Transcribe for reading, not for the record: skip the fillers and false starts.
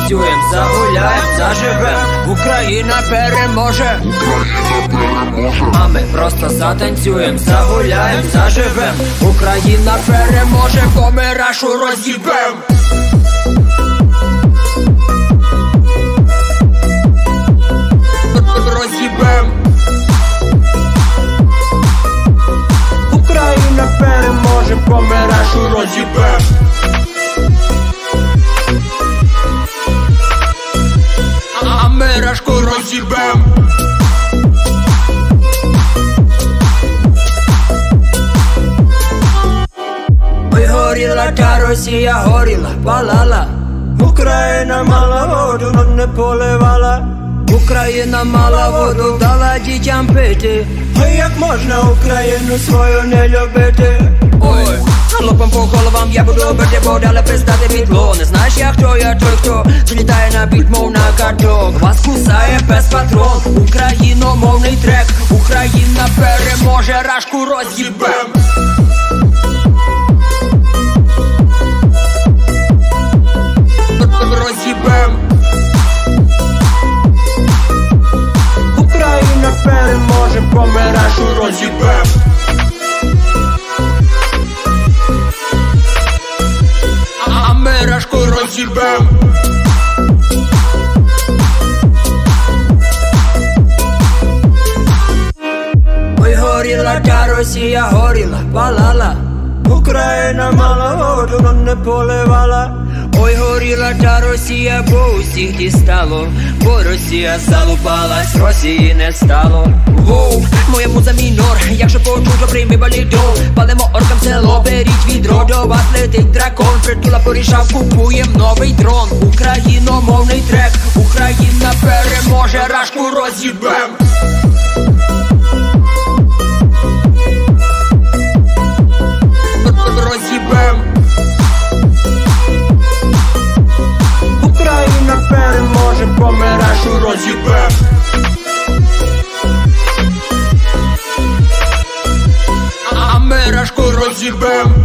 затанцюєм, загуляєм, заживем. Україна переможе, а ми просто затанцюєм, загуляєм, заживем. Україна переможе, бо ми рашу роз'їбем. Роз'їбем. Україна переможе, бо ми рашу роз'їбем. А ми рашку роз'їбем. Ой, горіла та Росія, горіла, палала. Україна мала воду, но не поливала. Україна мала воду, дала дітям пити. Ой, як можна Україну свою не любити? Ой, лопом по головам я буду бити, бо дали пристати бітло. Не знаєш я хто, я той, хто залітає на біт, мов на каток. Вас кусає без патрон, україномовний трек. Україна переможе, рашку роз'їбем. Роз'їбем. Україна переможе, бо ми рашу роз'їбем. А ми рашку роз'їбем. Ой, горіла та Росія, горіла, палала. Україна мала воду, но не поливала. Ой, горіла та Росія, бо усіх дістало. Бо Росія залупалась, Росії не стало. Воу, моя муза мінор, якщо почув, то прийми балідон. Палимо оркам село, беріть відро, до вас летить дракон. Притула порішав, купуєм новий дрон. Україномовний трек, Україна переможе, рашку роз'їбем. Роз'їбем. Україна переможе, бо ми рашу роз'їбем. А ми рашку роз'їбем.